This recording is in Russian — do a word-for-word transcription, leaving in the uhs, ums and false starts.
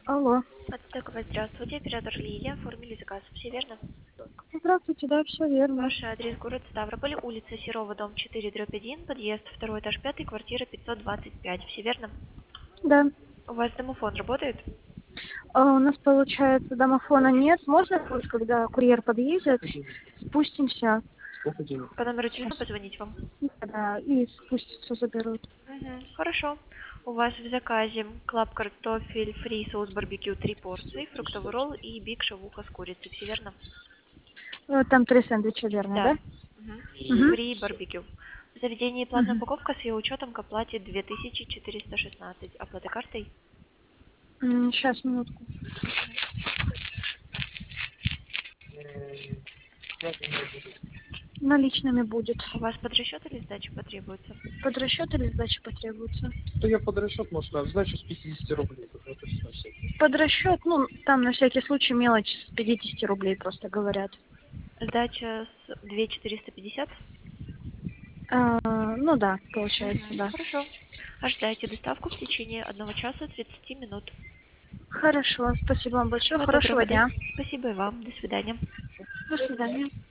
Алло. Подстыковать, здравствуйте, оператор Лилия, оформили заказ, все верно? Здравствуйте, да, все верно. Ваш адрес, город Ставрополь, улица Серова, дом четыре, дробь один, подъезд, второй этаж, пятый, квартира пятьсот двадцать пять, все верно? Да. У вас домофон работает? А у нас, получается, домофона нет. Можно, вот, когда курьер подъедет, спустимся. Сколько денег? По номеру Сейчас. телефона позвонить вам. Да, и спуститься заберут. Угу, хорошо. У вас в заказе клаб картофель, фри, соус барбекю, три порции, фруктовый ролл и биг шавуха с курицей, все верно? Ну, там три сэндвича, верно, да? Да. Угу. Угу. Фри барбекю. В заведении платная Угу. упаковка с ее учетом к оплате две тысячи четыреста шестнадцать. Оплата картой? Сейчас, минутку. Наличными будет. У вас под расчет или сдача потребуется? Под расчет или сдача потребуется? Да я под расчет, может, на сдачу с пятидесяти рублей. Это то есть на всякий. Под расчет, ну, там на всякий случай мелочь с пятидесяти рублей просто говорят. Сдача с две тысячи четыреста пятьдесят? А, ну да, получается, Угу. да. Хорошо. Ожидайте доставку в течение одного часа тридцати минут. Хорошо, спасибо вам большое, Всего хорошего доброго. До... дня. Спасибо и вам. До свидания. До свидания.